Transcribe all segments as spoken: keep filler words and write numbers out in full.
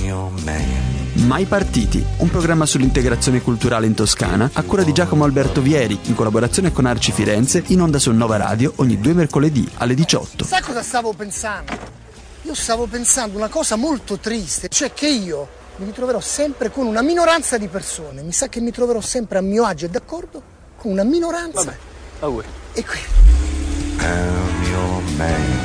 your man. Mai Partiti, un programma sull'integrazione culturale in Toscana a cura di Giacomo Alberto Vieri in collaborazione con Arci Firenze, in onda su Nova Radio ogni due mercoledì alle diciotto. Sai cosa stavo pensando? Io stavo pensando una cosa molto triste, cioè che io mi ritroverò sempre con una minoranza di persone. Mi sa che mi troverò sempre a mio agio e d'accordo con una minoranza. Vabbè, a voi. E qui. I'm your man.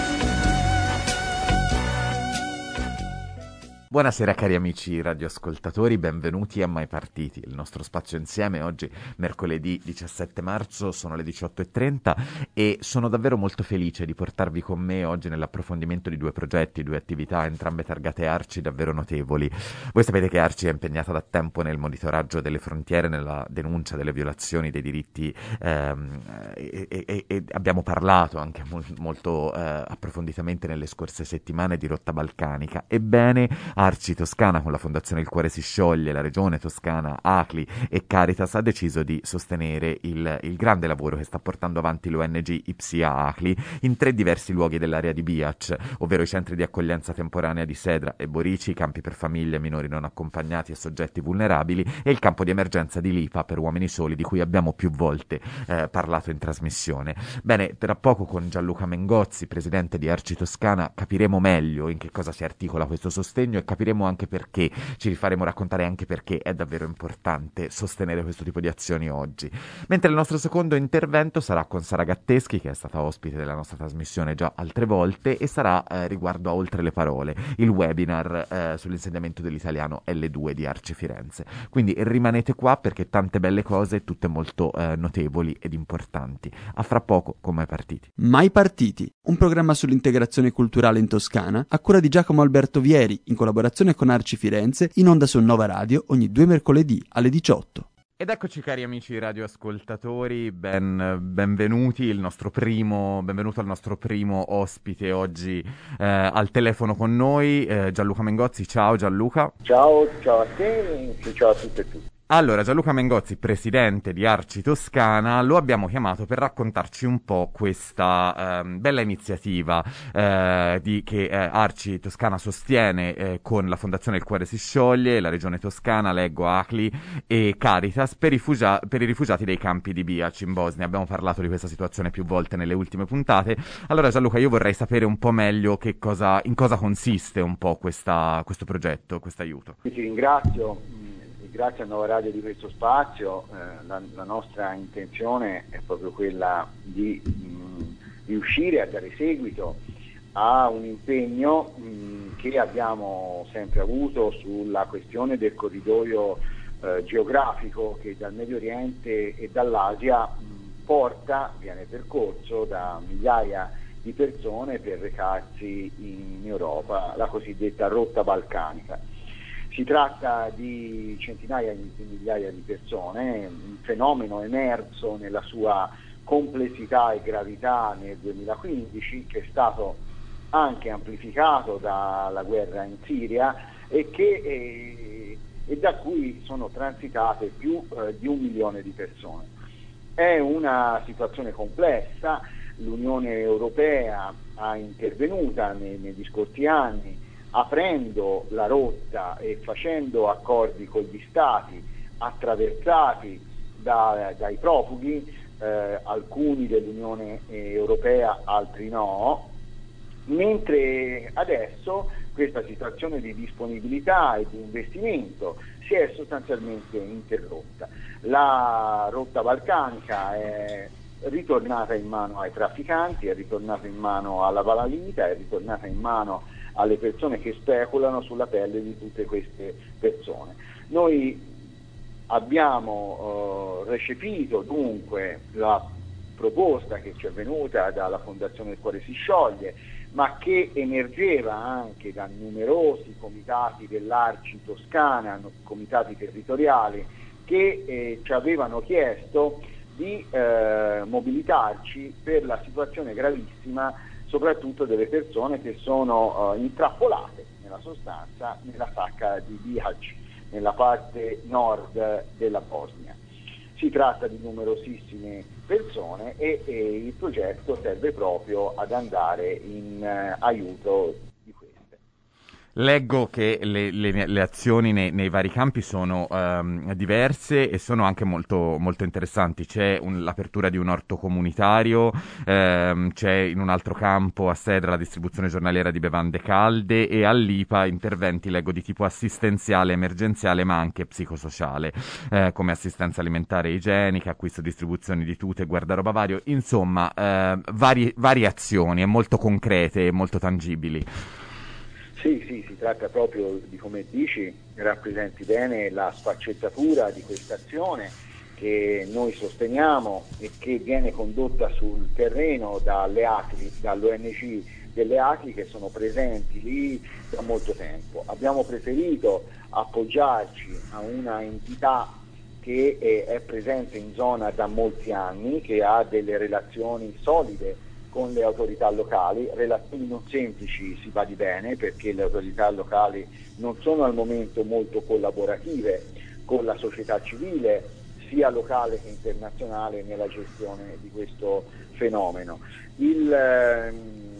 Buonasera cari amici radioascoltatori, benvenuti a Mai Partiti, il nostro spazio insieme. Oggi mercoledì diciassette marzo, sono le diciotto e trenta e sono davvero molto felice di portarvi con me oggi nell'approfondimento di due progetti, due attività, entrambe targate Arci, davvero notevoli. Voi sapete che Arci è impegnata da tempo nel monitoraggio delle frontiere, nella denuncia delle violazioni dei diritti ehm, e, e, e abbiamo parlato anche mol, molto eh, approfonditamente nelle scorse settimane di rotta balcanica. Ebbene, Arci Toscana, con la Fondazione Il Cuore si scioglie, la Regione Toscana, A C L I e Caritas, ha deciso di sostenere il, il grande lavoro che sta portando avanti l'O N G Ipsia A C L I in tre diversi luoghi dell'area di Biac, ovvero i centri di accoglienza temporanea di Sedra e Borici, i campi per famiglie, minori non accompagnati e soggetti vulnerabili e il campo di emergenza di Lipa per uomini soli, di cui abbiamo più volte eh, parlato in trasmissione. Bene, tra poco con Gianluca Mengozzi, presidente di Arci Toscana, capiremo meglio in che cosa si articola questo sostegno e capiremo anche perché, ci rifaremo raccontare anche perché è davvero importante sostenere questo tipo di azioni oggi. Mentre il nostro secondo intervento sarà con Sara Gatteschi, che è stata ospite della nostra trasmissione già altre volte, e sarà eh, riguardo a Oltre le Parole, il webinar eh, sull'insegnamento dell'italiano L due di Arci Firenze. Quindi rimanete qua perché tante belle cose, tutte molto eh, notevoli ed importanti. A fra poco con Mai Partiti. Mai Partiti, un programma sull'integrazione culturale in Toscana a cura di Giacomo Alberto Vieri in collaborazione con Arci Firenze, in onda su Nova Radio ogni due mercoledì alle diciotto. Ed eccoci cari amici radioascoltatori, ben, benvenuti, il nostro primo, benvenuto al nostro primo ospite oggi eh, al telefono con noi, eh, Gianluca Mengozzi. Ciao Gianluca. Ciao, ciao a te e ciao a tutte e tutti. Allora, Gianluca Mengozzi, presidente di Arci Toscana, lo abbiamo chiamato per raccontarci un po' questa eh, bella iniziativa eh, di, che eh, Arci Toscana sostiene eh, con la Fondazione Il Cuore si scioglie, la Regione Toscana, Leggo, A C L I e Caritas per, rifugia- per i rifugiati dei campi di Biac in Bosnia. Abbiamo parlato di questa situazione più volte nelle ultime puntate. Allora Gianluca, io vorrei sapere un po' meglio che cosa, in cosa consiste un po' questa, questo progetto, questo aiuto. Ti ringrazio. Grazie a Nova Radio di questo spazio, eh, la, la nostra intenzione è proprio quella di mh, riuscire a dare seguito a un impegno mh, che abbiamo sempre avuto sulla questione del corridoio eh, geografico che dal Medio Oriente e dall'Asia mh, porta, viene percorso da migliaia di persone per recarsi in Europa, la cosiddetta rotta balcanica. Si tratta di centinaia di migliaia di persone, un fenomeno emerso nella sua complessità e gravità nel duemilaquindici, che è stato anche amplificato dalla guerra in Siria e, che, eh, e da cui sono transitate più eh, di un milione di persone. È una situazione complessa, l'Unione Europea ha intervenuta nei, negli scorsi anni aprendo la rotta e facendo accordi con gli stati attraversati da, dai profughi, eh, alcuni dell'Unione Europea, altri no, mentre adesso questa situazione di disponibilità e di investimento si è sostanzialmente interrotta. La rotta balcanica è ritornata in mano ai trafficanti, è ritornata in mano alla malavita, è ritornata in mano alle persone che speculano sulla pelle di tutte queste persone. Noi abbiamo eh, recepito dunque la proposta che ci è venuta dalla Fondazione Il Cuore si scioglie, ma che emergeva anche da numerosi comitati dell'Arci Toscana, comitati territoriali, che eh, ci avevano chiesto di eh, mobilitarci per la situazione gravissima soprattutto delle persone che sono uh, intrappolate nella sostanza nella sacca di Biac, nella parte nord della Bosnia. Si tratta di numerosissime persone e, e il progetto serve proprio ad andare in uh, aiuto di queste. Leggo che le, le, le azioni nei, nei vari campi sono um, diverse e sono anche molto, molto interessanti. C'è un, l'apertura di un orto comunitario, um, c'è in un altro campo a Sedra la distribuzione giornaliera di bevande calde e all'I P A interventi, leggo, di tipo assistenziale, emergenziale ma anche psicosociale, eh, come assistenza alimentare e igienica, acquisto e distribuzione di tute, guardaroba vario, insomma eh, vari, varie azioni molto concrete e molto tangibili. Sì, sì, si tratta proprio di, come dici, rappresenti bene la sfaccettatura di questa azione che noi sosteniamo e che viene condotta sul terreno dalle A C L I, dall'O N G delle A C L I che sono presenti lì da molto tempo. Abbiamo preferito appoggiarci a una entità che è, è presente in zona da molti anni, che ha delle relazioni solide con le autorità locali, relazioni non semplici, si badi bene, perché le autorità locali non sono al momento molto collaborative con la società civile, sia locale che internazionale, nella gestione di questo fenomeno. Il,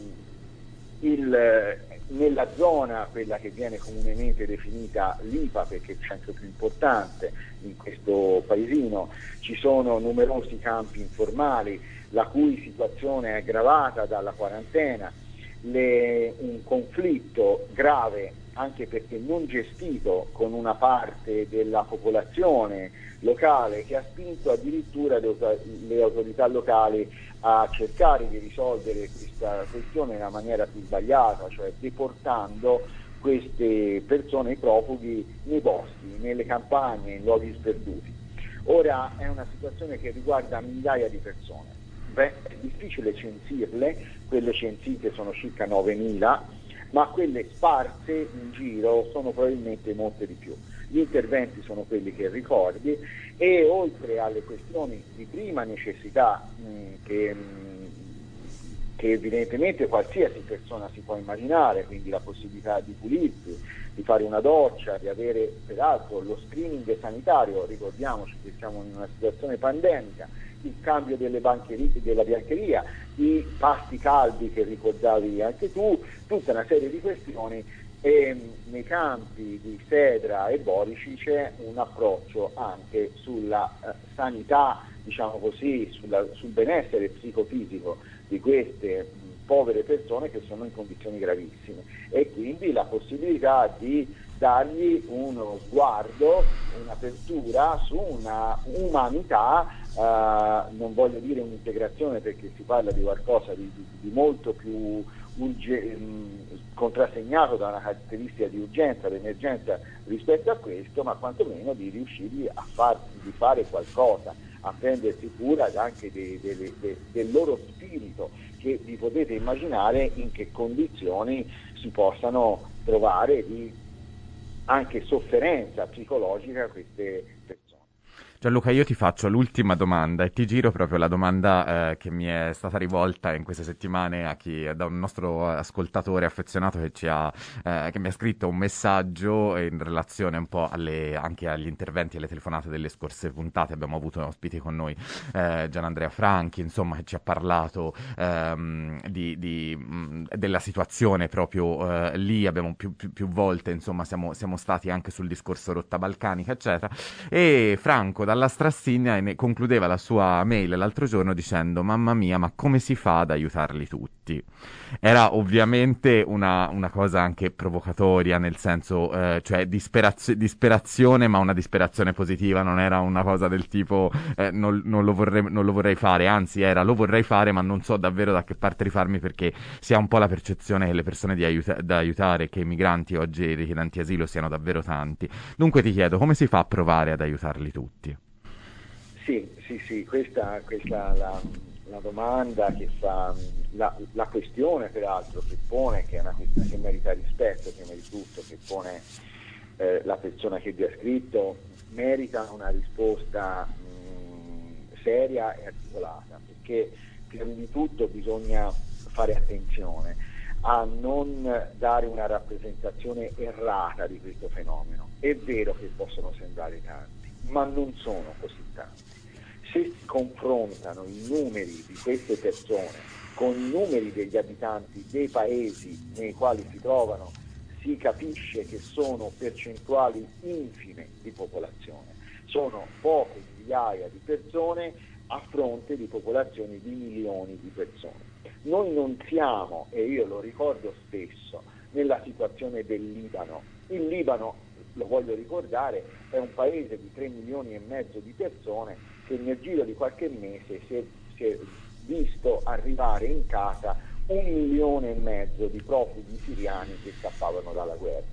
il, nella zona, quella che viene comunemente definita l'I P A, perché è il centro più importante in questo paesino, ci sono numerosi campi informali, la cui situazione è aggravata dalla quarantena, le, un conflitto grave anche perché non gestito con una parte della popolazione locale che ha spinto addirittura le, le autorità locali a cercare di risolvere questa questione nella maniera più sbagliata, cioè deportando queste persone, i profughi, nei boschi, nelle campagne, in luoghi sperduti. Ora è una situazione che riguarda migliaia di persone. Beh, è difficile censirle, quelle censite sono circa novemila, ma quelle sparse in giro sono probabilmente molte di più. Gli interventi sono quelli che ricordi e oltre alle questioni di prima necessità mh, che, mh, che evidentemente qualsiasi persona si può immaginare, quindi la possibilità di pulirsi, di fare una doccia, di avere peraltro lo screening sanitario, ricordiamoci che siamo in una situazione pandemica, il cambio delle bancherie, della biancheria, i pasti caldi che ricordavi anche tu, tutta una serie di questioni, e nei campi di Sedra e Borici c'è un approccio anche sulla eh, sanità, diciamo così, sulla, sul benessere psicofisico di queste mh, povere persone che sono in condizioni gravissime, e quindi la possibilità di dargli uno sguardo, un'apertura su una umanità, eh, non voglio dire un'integrazione perché si parla di qualcosa di, di, di molto più urge, mh, contrassegnato da una caratteristica di urgenza, d'emergenza rispetto a questo, ma quantomeno di riuscire a far, di fare qualcosa, a prendersi cura anche de, de, de, de, del loro spirito, che vi potete immaginare in che condizioni si possano trovare di anche sofferenza psicologica queste persone. Gianluca, io ti faccio l'ultima domanda e ti giro proprio la domanda eh, che mi è stata rivolta in queste settimane a chi, da un nostro ascoltatore affezionato che, ci ha, eh, che mi ha scritto un messaggio in relazione un po' alle, anche agli interventi e alle telefonate delle scorse puntate. Abbiamo avuto ospiti con noi eh, Gianandrea Franchi, insomma, che ci ha parlato ehm, di, di, mh, della situazione proprio eh, lì. Abbiamo più, più, più volte, insomma, siamo, siamo stati anche sul discorso rotta balcanica, eccetera. E Franco dalla Strassigna concludeva la sua mail l'altro giorno dicendo: mamma mia, ma come si fa ad aiutarli tutti? Era ovviamente una, una cosa anche provocatoria, nel senso, eh, cioè disperaz- disperazione, ma una disperazione positiva, non era una cosa del tipo eh, non, non, lo vorrei, non lo vorrei fare, anzi era lo vorrei fare ma non so davvero da che parte rifarmi, perché si ha un po' la percezione che le persone di aiuta- da aiutare, che i migranti oggi richiedenti asilo siano davvero tanti. Dunque ti chiedo, come si fa a provare ad aiutarli tutti? Sì, sì, sì, questa, questa è la, la domanda che fa, la, la questione peraltro che pone, che è una questione che merita rispetto prima di tutto, che pone eh, la persona che vi ha scritto, merita una risposta mh, seria e articolata, perché prima di tutto bisogna fare attenzione a non dare una rappresentazione errata di questo fenomeno. È vero che possono sembrare tanti, ma non sono così tanti. Se si confrontano i numeri di queste persone con i numeri degli abitanti dei paesi nei quali si trovano, si si capisce che sono percentuali infime di popolazione, sono poche migliaia di persone a fronte di popolazioni di milioni di persone. Noi non siamo, e io lo ricordo spesso, nella situazione del Libano. Il Libano, lo voglio ricordare, è un paese di tre milioni e mezzo di persone che nel giro di qualche mese si è, si è visto arrivare in casa un milione e mezzo di profughi siriani che scappavano dalla guerra.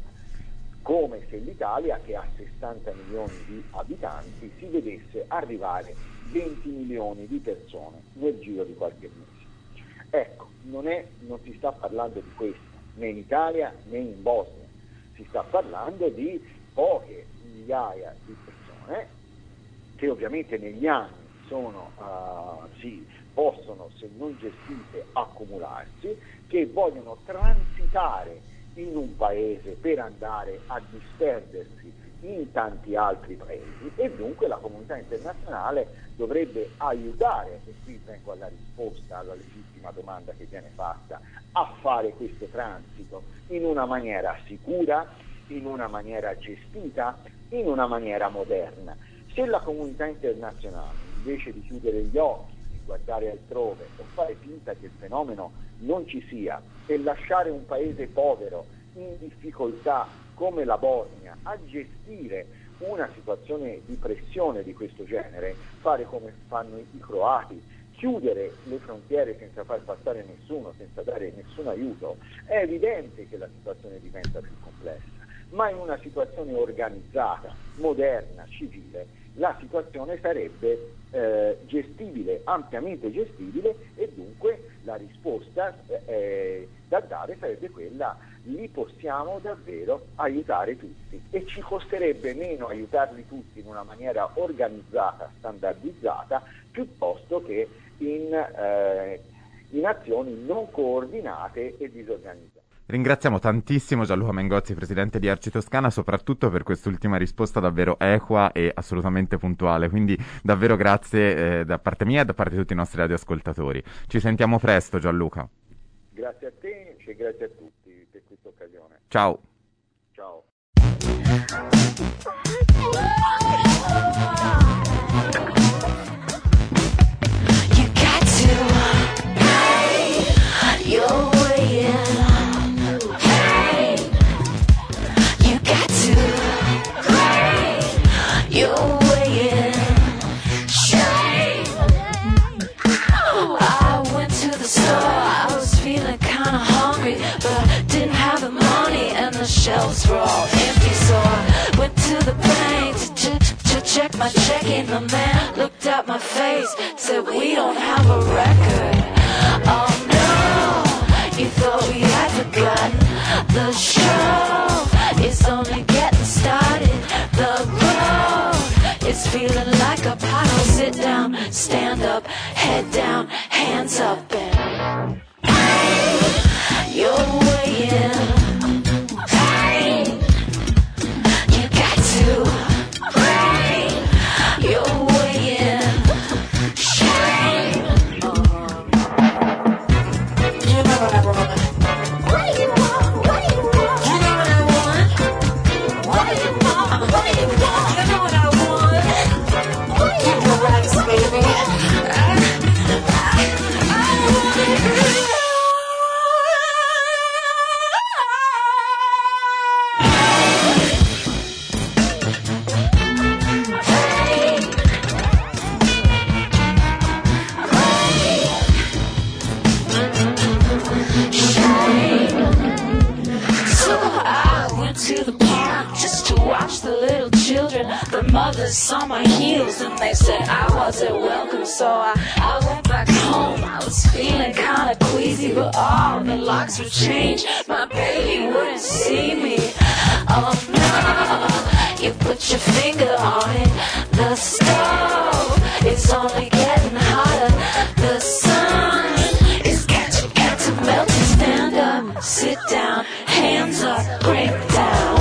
Come se l'Italia, che ha sessanta milioni di abitanti, si vedesse arrivare venti milioni di persone nel giro di qualche mese. Ecco, non, è, non si sta parlando di questo, né in Italia né in Bosnia, si sta parlando di poche migliaia di persone che ovviamente negli anni sono, uh, sì, possono, se non gestite, accumularsi, che vogliono transitare in un paese per andare a disperdersi in tanti altri paesi, e dunque la comunità internazionale dovrebbe aiutare, e qui vengo alla risposta alla legittima domanda che viene fatta, a fare questo transito in una maniera sicura, in una maniera gestita, in una maniera moderna. Se la comunità internazionale, invece di chiudere gli occhi, di guardare altrove o fare finta che il fenomeno non ci sia e lasciare un paese povero in difficoltà come la Bosnia a gestire una situazione di pressione di questo genere, fare come fanno i croati, chiudere le frontiere senza far passare nessuno, senza dare nessun aiuto, è evidente che la situazione diventa più complessa. Ma in una situazione organizzata, moderna, civile, la situazione sarebbe eh, gestibile, ampiamente gestibile, e dunque la risposta eh, da dare sarebbe quella: li possiamo davvero aiutare tutti, e ci costerebbe meno aiutarli tutti in una maniera organizzata, standardizzata, piuttosto che in, eh, in azioni non coordinate e disorganizzate. Ringraziamo tantissimo Gianluca Mengozzi, presidente di Arci Toscana, soprattutto per quest'ultima risposta davvero equa e assolutamente puntuale, quindi davvero grazie eh, da parte mia e da parte di tutti i nostri radioascoltatori. Ci sentiamo presto, Gianluca. Grazie a te e grazie a tutti per questa occasione. Ciao. Ciao. You got to pay your way in. Your way in shame. I went to the store, I was feeling kinda hungry, but I didn't have the money and the shelves were all empty. So I went to the bank to, ch- to check my checking. The man looked at my face, said we don't have a record. Oh no, you thought we had forgotten. The show is only getting started. The road is feeling like a puddle. Sit down, stand up, head down, hands up, and pain your way in. Pain, you got to pain your way in. Shame. You know what I want? What do you want? What do you want? You know what I want? What do you want? What do you want? You know what I want? What do you want? Relax, baby. I, I, I want it. The mothers saw my heels and they said I wasn't welcome. So I, I went back home. I was feeling kinda queasy, but all the locks were changed. My baby wouldn't see me. Oh no, you put your finger on it. The stove is only getting hotter. The sun is catching, catching, melting. Stand up, sit down, hands up, break down.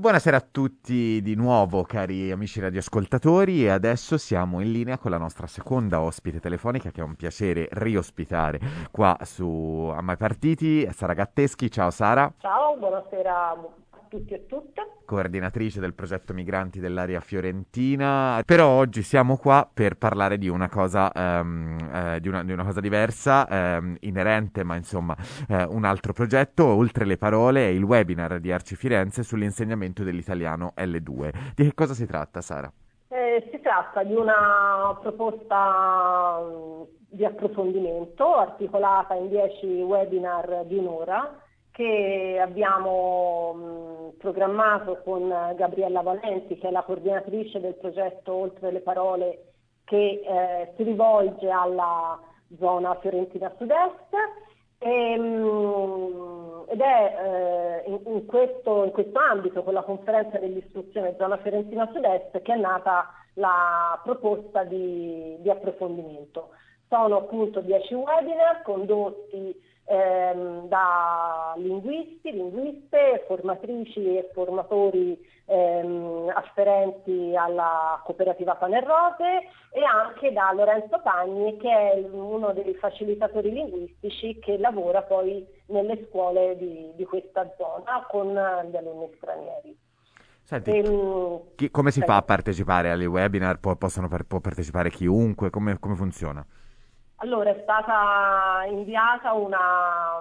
buonasera a tutti di nuovo, cari amici radioascoltatori, e adesso siamo in linea con la nostra seconda ospite telefonica, che è un piacere riospitare qua su A Mai Partiti, Sara Gatteschi. Ciao Sara. Ciao, buonasera a tutti e tutte. Coordinatrice del progetto migranti dell'area fiorentina. Però oggi siamo qua per parlare di una cosa um, eh, di, una, di una cosa diversa, um, inerente, ma insomma eh, un altro progetto. Oltre le parole è il webinar di Arci Firenze sull'insegnamento dell'italiano L due. Di che cosa si tratta, Sara? Eh, si tratta di una proposta di approfondimento articolata in dieci webinar di un'ora che abbiamo mh, programmato con Gabriella Valenti, che è la coordinatrice del progetto Oltre le parole, che eh, si rivolge alla zona fiorentina sud-est, e, mh, ed è eh, in, in, questo, in questo ambito, con la conferenza dell'istruzione zona fiorentina sud-est, che è nata la proposta di, di approfondimento. Sono appunto dieci webinar condotti Ehm, da linguisti, linguiste, formatrici e formatori ehm, afferenti alla cooperativa Pane e Rose, e anche da Lorenzo Pagni, che è uno dei facilitatori linguistici che lavora poi nelle scuole di, di questa zona con gli alunni stranieri. Senti, Ehm, chi, come si sì. fa a partecipare alle webinar? Pu- possono par- può partecipare chiunque? Come, come funziona? Allora, è stata inviata una,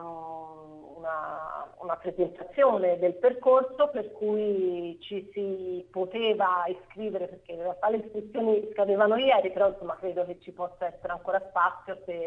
una, una presentazione del percorso, per cui ci si poteva iscrivere, perché in realtà le iscrizioni scadevano ieri, però insomma credo che ci possa essere ancora spazio se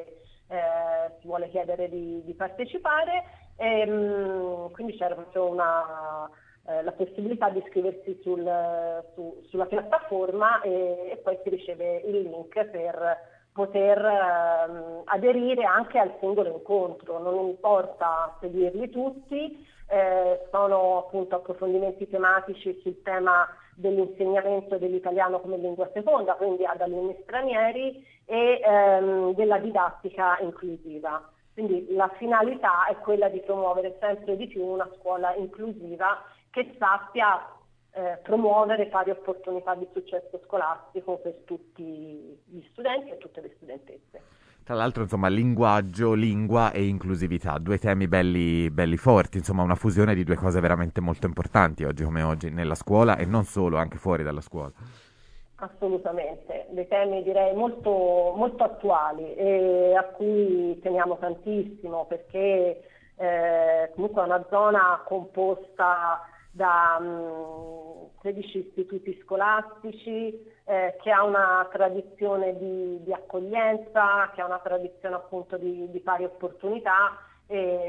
eh, si vuole chiedere di, di partecipare. E, mh, quindi c'era proprio una, eh, la possibilità di iscriversi sul, su, sulla piattaforma e, e poi si riceve il link per poter ehm, aderire anche al singolo incontro. Non importa seguirli tutti, eh, sono appunto approfondimenti tematici sul tema dell'insegnamento dell'italiano come lingua seconda, quindi ad alunni stranieri, e ehm, della didattica inclusiva. Quindi la finalità è quella di promuovere sempre di più una scuola inclusiva che sappia Eh, promuovere pari opportunità di successo scolastico per tutti gli studenti e tutte le studentesse. Tra l'altro, insomma, linguaggio, lingua e inclusività, due temi belli, belli forti, insomma una fusione di due cose veramente molto importanti oggi come oggi nella scuola, e non solo, anche fuori dalla scuola. Assolutamente, dei temi direi molto, molto attuali e a cui teniamo tantissimo, perché eh, comunque è una zona composta da mh, tredici istituti scolastici, eh, che ha una tradizione di, di accoglienza, che ha una tradizione appunto di, di pari opportunità, e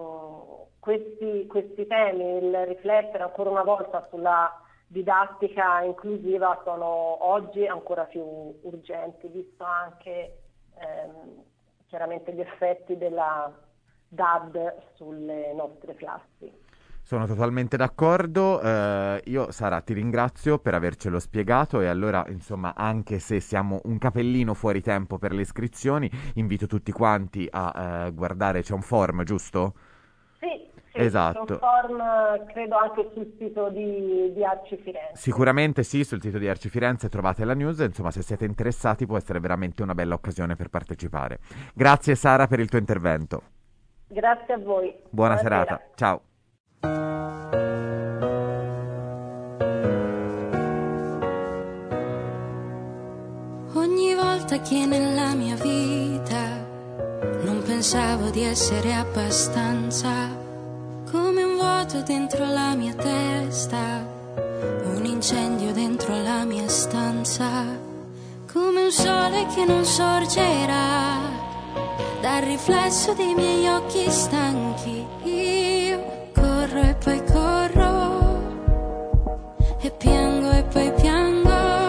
mh, questi, questi temi, il riflettere ancora una volta sulla didattica inclusiva, sono oggi ancora più urgenti, visto anche ehm, chiaramente gli effetti della D A D sulle nostre classi. Sono totalmente d'accordo. Eh, io, Sara, ti ringrazio per avercelo spiegato, e allora, insomma, anche se siamo un capellino fuori tempo per le iscrizioni, invito tutti quanti a eh, guardare, c'è un form, giusto? Sì, sì, Esatto. c'è un form, credo anche sul sito di, di Arci Firenze. Sicuramente sì, sul sito di Arci Firenze trovate la news, insomma, se siete interessati può essere veramente una bella occasione per partecipare. Grazie Sara per il tuo intervento. Grazie a voi. Buona Buonasera. serata, ciao. Ogni volta che nella mia vita non pensavo di essere abbastanza, come un vuoto dentro la mia testa, un incendio dentro la mia stanza, come un sole che non sorgerà dal riflesso dei miei occhi stanchi. Io corro e poi corro, e piango e poi piango.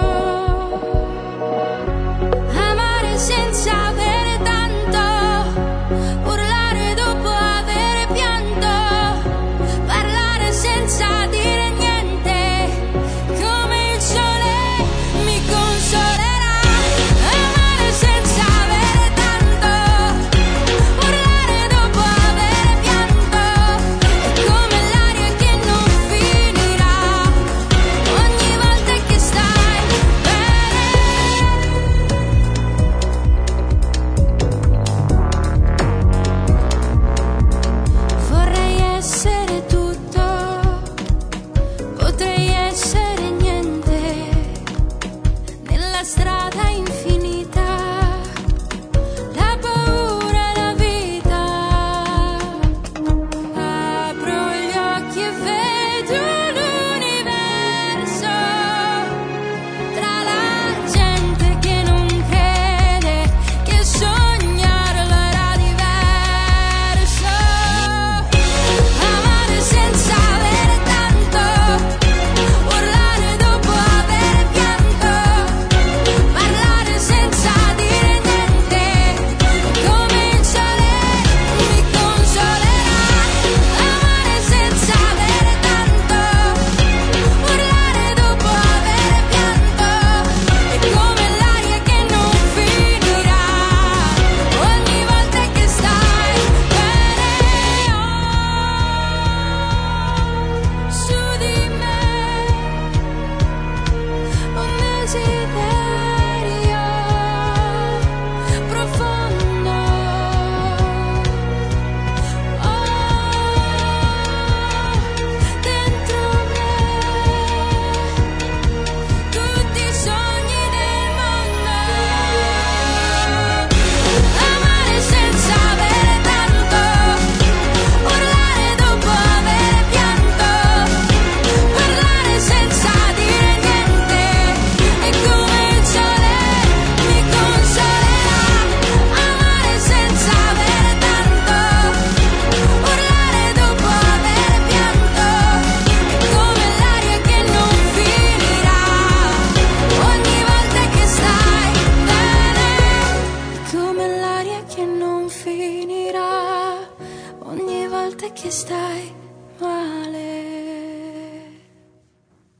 Amare senza avere tanto, urlare dopo avere pianto, parlare senza dire niente, come il sole mi consolerà. Amare senza avere tanto, urlare dopo avere pianto,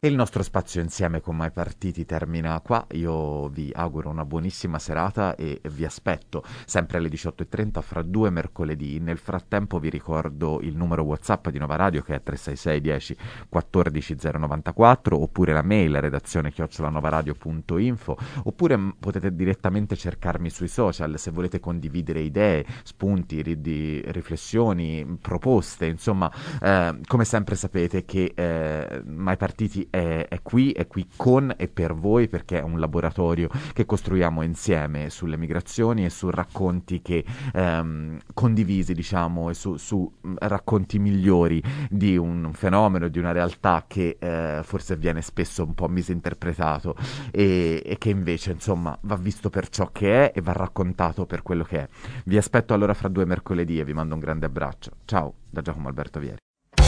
E il nostro spazio insieme con Mai Partiti termina qua. Io vi auguro una buonissima serata e vi aspetto sempre alle diciotto e trenta fra due mercoledì. Nel frattempo vi ricordo il numero WhatsApp di Nova Radio, che è tre sei sei dieci quattordici zero novantaquattro, oppure la mail redazione chiocciola novaradio punto info, oppure m- potete direttamente cercarmi sui social se volete condividere idee, spunti, ri- di riflessioni, proposte, insomma, eh, come sempre sapete che eh, Mai Partiti è, è qui, è qui con e per voi, perché è un laboratorio che costruiamo insieme sulle migrazioni e su racconti che ehm, condivisi, diciamo, e su, su racconti migliori di un fenomeno, di una realtà che eh, forse viene spesso un po' misinterpretato e, e che invece, insomma, va visto per ciò che è e va raccontato per quello che è. Vi aspetto allora fra due mercoledì e vi mando un grande abbraccio. Ciao da Giacomo Alberto Vieri.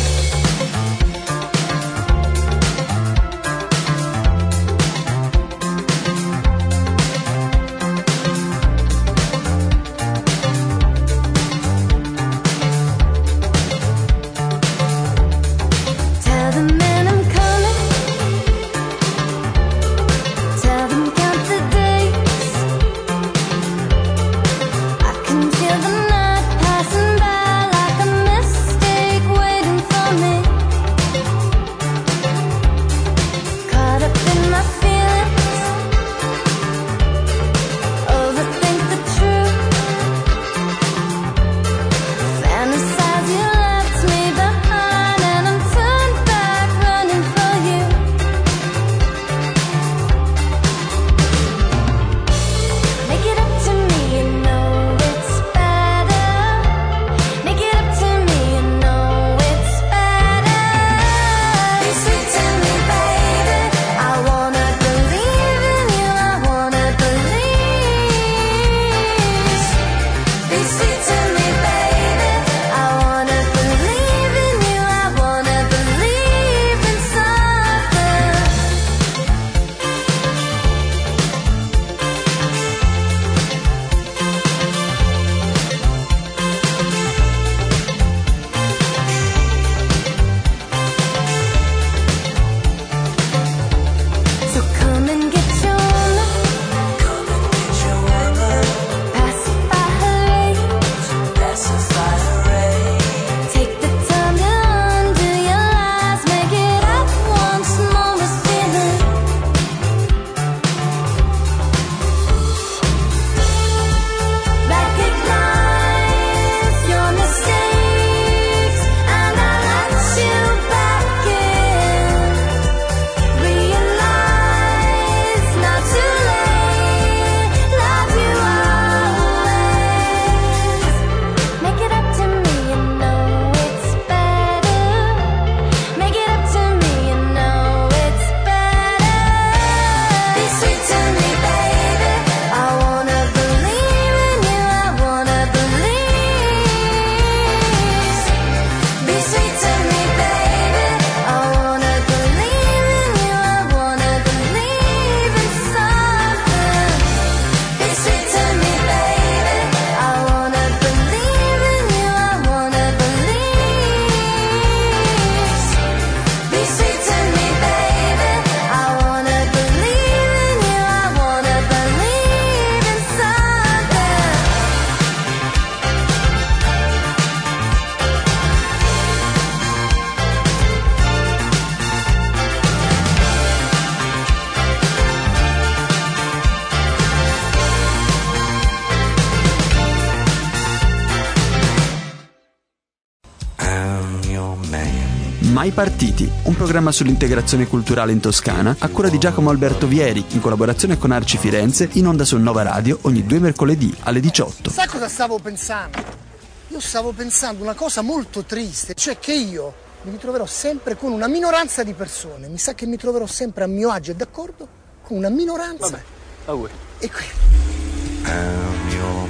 Mai Partiti, un programma sull'integrazione culturale in Toscana a cura di Giacomo Alberto Vieri in collaborazione con Arci Firenze, in onda su Nova Radio ogni due mercoledì alle diciotto. Sai cosa stavo pensando? Io stavo pensando una cosa molto triste, cioè che io mi ritroverò sempre con una minoranza di persone, mi sa che mi troverò sempre a mio agio e d'accordo con una minoranza. Vabbè, auguri. E qui...